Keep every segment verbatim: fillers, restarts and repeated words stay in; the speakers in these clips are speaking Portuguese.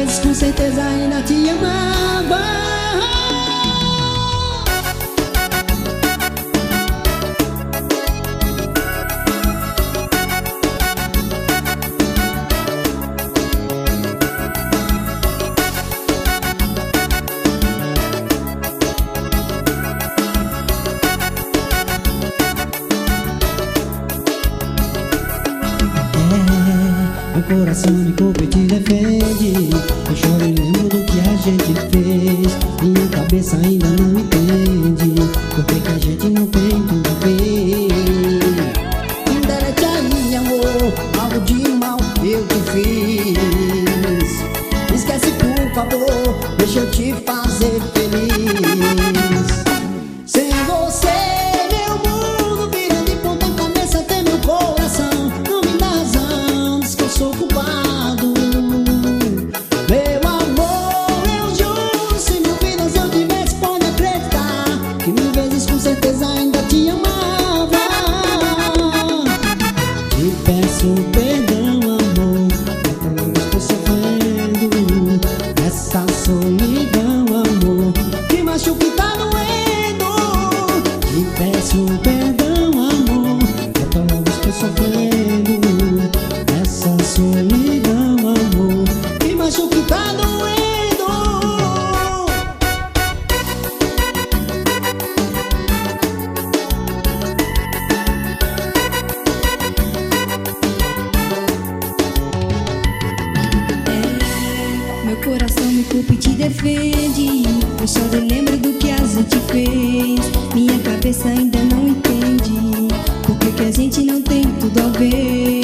vezes com certeza ainda te amava. Meu coração me culpa e te defende. Eu choro e lembro do que a gente fez. Minha cabeça ainda não entende por que que a gente não tem tudo a ver. Indirete aí, amor, algo de mal que eu te fiz. Esquece, por favor, deixa eu te fazer feliz. Sem você sou culpado. Meu amor, eu juro, se mil vidas eu tivesse, pode acreditar que mil vezes com certeza ainda te amava. Te peço perdão, amor, eu estou sofrendo essa solidão, amor, que machuca e tá doendo. Te peço perdão, amor, eu estou sofrendo solidão, amor, que machuca e tá doendo. É, meu coração me culpa e te defende. Eu só lembro do que a gente fez. Minha cabeça ainda não entende por que que a gente não tem tudo a ver.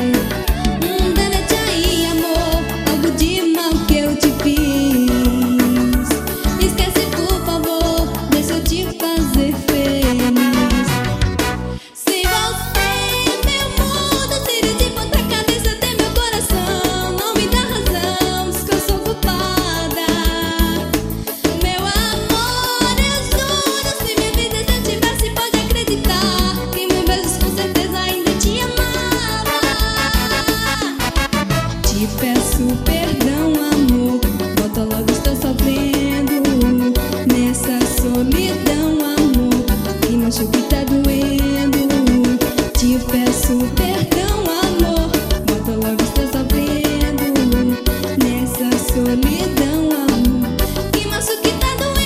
Te peço perdão, amor, volta logo, estou sofrendo nessa solidão, amor, que machuca e tá doendo. Te peço perdão, amor, volta logo, estou sofrendo nessa solidão, amor, que machuca e tá doendo.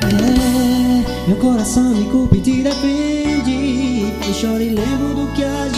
Meu coração me culpa e te defende. Eu choro e lembro do que a